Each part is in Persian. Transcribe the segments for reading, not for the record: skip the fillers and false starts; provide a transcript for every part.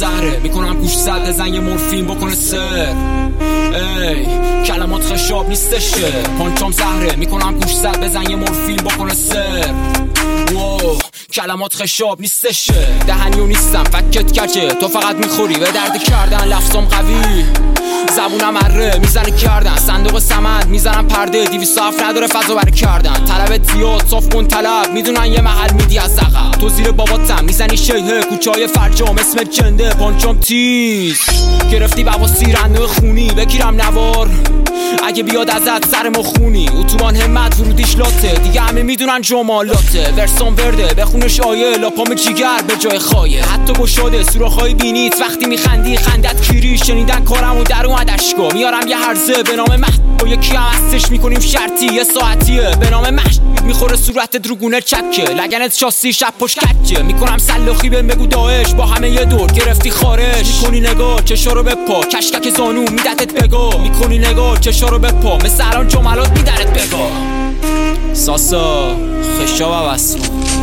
زهره میکنم گوش زد بزن یه مورفین بکنه سر. ای کلمات خشاب نیستشه. پانچام زهره میکنم گوش زد بزن یه مورفین بکنه سر. کلمات خشاب نیستشه. دهنیو نیستم فکت کچه. تو فقط میخوری به درد کردن. لفظم قوی زبونم اره میزنه کردن. صندوق سمند میزنم پرده. 207 نداره فضا برای کردن. طلبت زیاد صاف کن طلب. میدونن یه محل میدی از عقب. تو زیر باباتم میزنی شیهه. کوچای فرجام اسم جنده. پانچام تیز گرفتی بواسی رنده خونی. بگیرم نوار اگه بیاد ازت سر ما خونی. اتوبان همت ورودیش لاته. دیگه همه میدونن جمالاته. ورسان ورده بخونش آیه. لاپام جیگر به جای خایه. حتی گشاده سوراخ‌های بینیت. وقتی میخندی خندت کیری. شنیدن کارمو در اومد اشکا. میارم یه هرزه به نام مهد. با یکی هم هستش میکنیم شرطی. یه ساعتیه به نام مشت. میخوره صورت دروگونه چکه. لگنت شاسی شب پشت کچه. میکنم سلاخی به بگو داعش. با همه یه دور گرفتی خارج. میکنی نگاه چشا رو بپا. کشکک زانو میدتت بگا. میکنی نگاه چشا رو بپا. مثل الان جملات میدرت بگا. ساسا خشاب عوض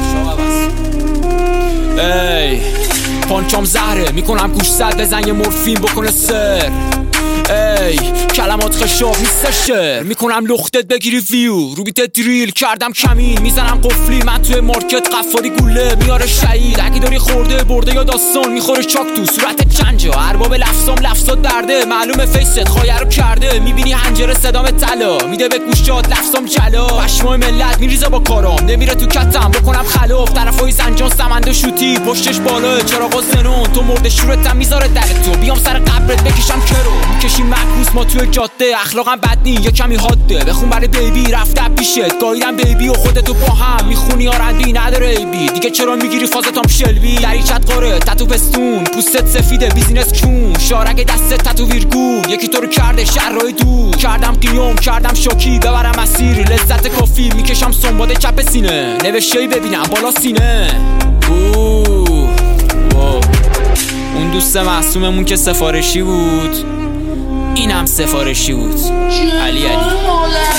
ای پانچام زهره میکنم گوش زد بزن یه مورفین بکنه سر. ای کلمات خشاب نیستشه. میکنم لختت بگیری ویو. رو بیت دریل کردم کمین. میزنم قفلی من توی مارکت. قفاری گوله میاره شهید. اگه داری خورده برده یا داستان میخوره چاک تو صورت چنجا. ارباب لفظام لفظات برده. معلومه فیست خایه رو کرده. میبینی حنجره صدام طلا. میده به گوشات لفظام جلا. پشمای ملت میریزه با کارام. نمیره تو کتم بکنم خلاف. طرفای زنجان سمنده شوتی. پشتش بالا چراغا زنون. تو مرد شورتم میذاره در تو. بیام سر قبرت بکشم کرو. میکشی مکروس ما توی جاده. اخلاقم بد نی یه کمی حاده. بخون برای بیبی رفته پیشت. گاییدم بیبی و خودتو با هم. میخونی آرندی نداره ایبی. دیگه چرا میگیری فازتام شلبی. دریچت قاره تتو پستون. پوستت سفیده بیزینس کون. شارک دستت تتو ویرگول. یکی تو رو کرده شرای دور. کردم قیام کردم شوکی. ببرم مسیر لذت کافی. میکشم سنباده چپ سینه. نوشته‌ای ببینم بالا سینه. اون دوست معصوممون که سفارشی بود اینم سفارشی بود. علی